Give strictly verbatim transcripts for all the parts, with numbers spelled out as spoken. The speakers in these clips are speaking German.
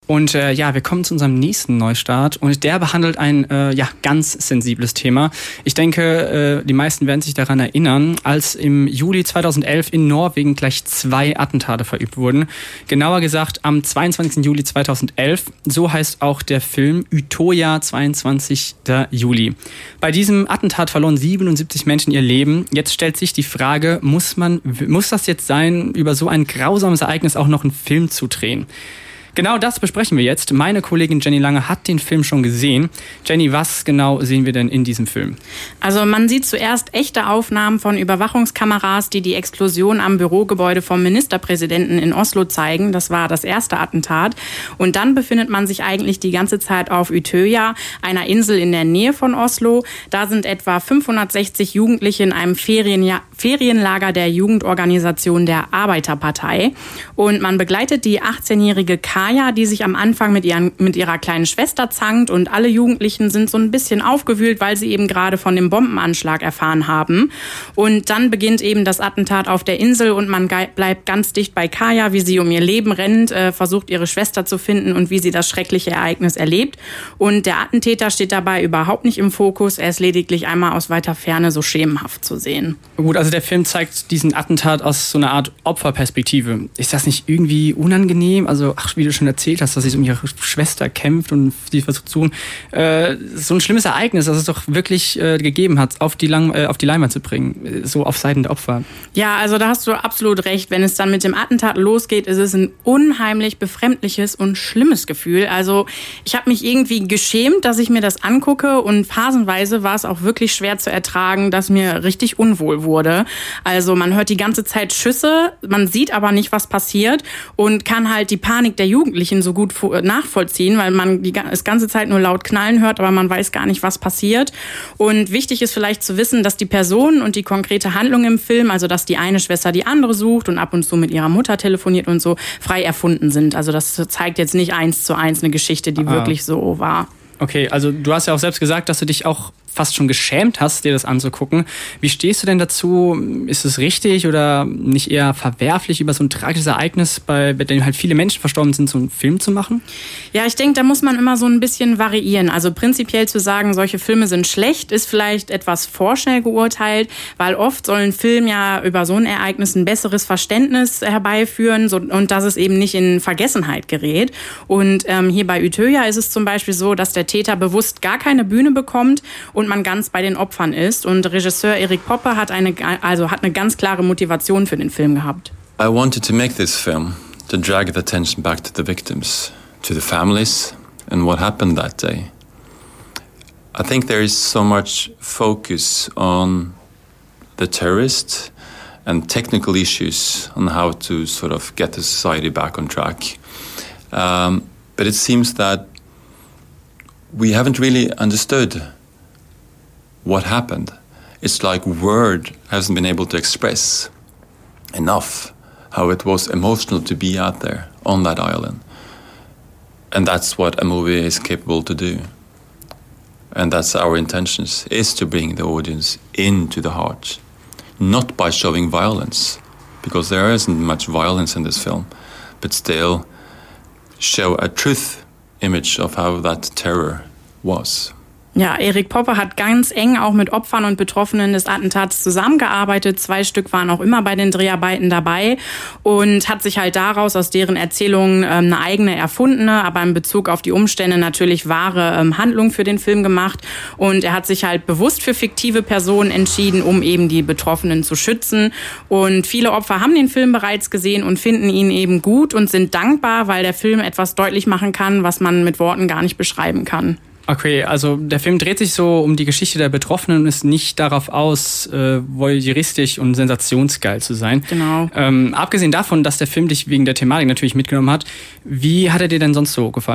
Und äh, ja, wir kommen zu unserem nächsten Neustart und der behandelt ein äh, ja ganz sensibles Thema. Ich denke, äh, die meisten werden sich daran erinnern, als im Juli zweitausendelf in Norwegen gleich zwei Attentate verübt wurden. Genauer gesagt am zweiundzwanzigsten Juli zweitausendelf. So heißt auch der Film Utøya, zweiundzwanzigsten Juli. Bei diesem Attentat verloren siebenundsiebzig Menschen ihr Leben. Jetzt stellt sich die Frage, muss man, muss das jetzt sein, über so ein grausames Ereignis auch noch einen Film zu drehen? Genau das besprechen wir jetzt. Meine Kollegin Jenny Lange hat den Film schon gesehen. Jenny, was genau sehen wir denn in diesem Film? Also man sieht zuerst echte Aufnahmen von Überwachungskameras, die die Explosion am Bürogebäude vom Ministerpräsidenten in Oslo zeigen. Das war das erste Attentat. Und dann befindet man sich eigentlich die ganze Zeit auf Utøya, einer Insel in der Nähe von Oslo. Da sind etwa fünfhundertsechzig Jugendliche in einem Ferienja- Ferienlager der Jugendorganisation der Arbeiterpartei. Und man begleitet die achtzehnjährige Kaya, die sich am Anfang mit, ihren, mit ihrer kleinen Schwester zankt, und alle Jugendlichen sind so ein bisschen aufgewühlt, weil sie eben gerade von dem Bombenanschlag erfahren haben. Und dann beginnt eben das Attentat auf der Insel und man ge- bleibt ganz dicht bei Kaya, wie sie um ihr Leben rennt, äh, versucht ihre Schwester zu finden und wie sie das schreckliche Ereignis erlebt. Und der Attentäter steht dabei überhaupt nicht im Fokus, er ist lediglich einmal aus weiter Ferne so schemenhaft zu sehen. Gut, also der Film zeigt diesen Attentat aus so einer Art Opferperspektive. Ist das nicht irgendwie unangenehm? Also, ach, wie du schon erzählt hast, dass sie um ihre Schwester kämpft und sie versucht zu tun. Äh, so ein schlimmes Ereignis, das es doch wirklich äh, gegeben hat, auf die, Lang- äh, auf die Leinwand zu bringen, so auf Seiten der Opfer. Ja, also da hast du absolut recht. Wenn es dann mit dem Attentat losgeht, ist es ein unheimlich befremdliches und schlimmes Gefühl. Also ich habe mich irgendwie geschämt, dass ich mir das angucke, und phasenweise war es auch wirklich schwer zu ertragen, dass mir richtig unwohl wurde. Also man hört die ganze Zeit Schüsse, man sieht aber nicht, was passiert, und kann halt die Panik der Jugendlichen so gut nachvollziehen, weil man die das ganze Zeit nur laut knallen hört, aber man weiß gar nicht, was passiert. Und wichtig ist vielleicht zu wissen, dass die Personen und die konkrete Handlung im Film, also dass die eine Schwester die andere sucht und ab und zu mit ihrer Mutter telefoniert und so, frei erfunden sind. Also das zeigt jetzt nicht eins zu eins eine Geschichte, die ah. wirklich so war. Okay, also du hast ja auch selbst gesagt, dass du dich auch fast schon geschämt hast, dir das anzugucken. Wie stehst du denn dazu? Ist es richtig oder nicht eher verwerflich, über so ein tragisches Ereignis, bei, bei dem halt viele Menschen verstorben sind, so einen Film zu machen? Ja, ich denke, da muss man immer so ein bisschen variieren. Also prinzipiell zu sagen, solche Filme sind schlecht, ist vielleicht etwas vorschnell geurteilt, weil oft soll ein Film ja über so ein Ereignis ein besseres Verständnis herbeiführen, so, und dass es eben nicht in Vergessenheit gerät. Und ähm, hier bei Utøya ist es zum Beispiel so, dass der Täter bewusst gar keine Bühne bekommt und man ganz bei den Opfern ist. Und Regisseur Erik Poppe hat eine, also hat eine ganz klare Motivation für den Film gehabt. I wanted to make this film to drag the attention back to the victims, to the families and what happened that day. I think there is so much focus on the terrorists and technical issues on how to sort of get the society back on track. Um, but it seems that we haven't really understood what happened. It's like word hasn't been able to express enough how it was emotional to be out there on that island. And that's what a movie is capable to do. And that's our intentions, is to bring the audience into the heart. Not by showing violence, because there isn't much violence in this film, but still show a truth image of how that terror was. Ja, Erik Poppe hat ganz eng auch mit Opfern und Betroffenen des Attentats zusammengearbeitet. Zwei Stück waren auch immer bei den Dreharbeiten dabei und hat sich halt daraus aus deren Erzählungen ähm, eine eigene erfundene, aber in Bezug auf die Umstände natürlich wahre ähm, Handlung für den Film gemacht. Und er hat sich halt bewusst für fiktive Personen entschieden, um eben die Betroffenen zu schützen. Und viele Opfer haben den Film bereits gesehen und finden ihn eben gut und sind dankbar, weil der Film etwas deutlich machen kann, was man mit Worten gar nicht beschreiben kann. Okay, also der Film dreht sich so um die Geschichte der Betroffenen und ist nicht darauf aus, äh, voyeuristisch und sensationsgeil zu sein. Genau. Ähm, abgesehen davon, dass der Film dich wegen der Thematik natürlich mitgenommen hat, wie hat er dir denn sonst so gefallen?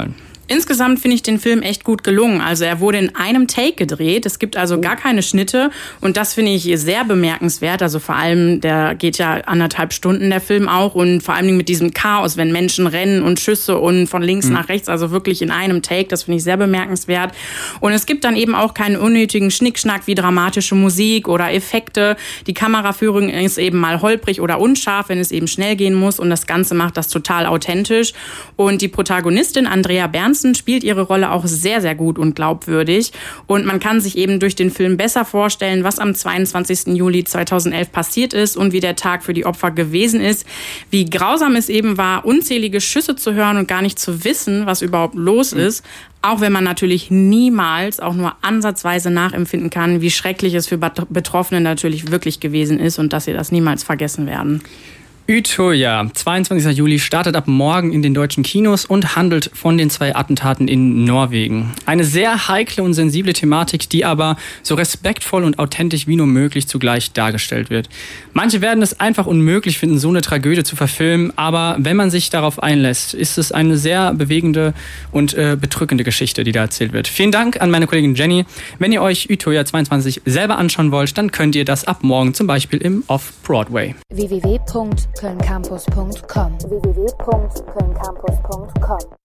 Insgesamt finde ich den Film echt gut gelungen. Also er wurde in einem Take gedreht. Es gibt also gar keine Schnitte und das finde ich sehr bemerkenswert. Also vor allem, der geht ja anderthalb Stunden, der Film auch, und vor allem mit diesem Chaos, wenn Menschen rennen und Schüsse und von links mhm. nach rechts, also wirklich in einem Take. Das finde ich sehr bemerkenswert. Und es gibt dann eben auch keinen unnötigen Schnickschnack wie dramatische Musik oder Effekte. Die Kameraführung ist eben mal holprig oder unscharf, wenn es eben schnell gehen muss, und das Ganze macht das total authentisch. Und die Protagonistin Andrea Berns spielt ihre Rolle auch sehr, sehr gut und glaubwürdig. Und man kann sich eben durch den Film besser vorstellen, was am zweiundzwanzigsten Juli zweitausendelf passiert ist und wie der Tag für die Opfer gewesen ist. Wie grausam es eben war, unzählige Schüsse zu hören und gar nicht zu wissen, was überhaupt los ist. Auch wenn man natürlich niemals auch nur ansatzweise nachempfinden kann, wie schrecklich es für Betroffene natürlich wirklich gewesen ist und dass sie das niemals vergessen werden. Utøya, zweiundzwanzigsten Juli, startet ab morgen in den deutschen Kinos und handelt von den zwei Attentaten in Norwegen. Eine sehr heikle und sensible Thematik, die aber so respektvoll und authentisch wie nur möglich zugleich dargestellt wird. Manche werden es einfach unmöglich finden, so eine Tragödie zu verfilmen, aber wenn man sich darauf einlässt, ist es eine sehr bewegende und äh, bedrückende Geschichte, die da erzählt wird. Vielen Dank an meine Kollegin Jenny. Wenn ihr euch Utøya zweiundzwanzig selber anschauen wollt, dann könnt ihr das ab morgen zum Beispiel im Off-Broadway. w w w punkt köln campus punkt com w w w punkt köln campus punkt com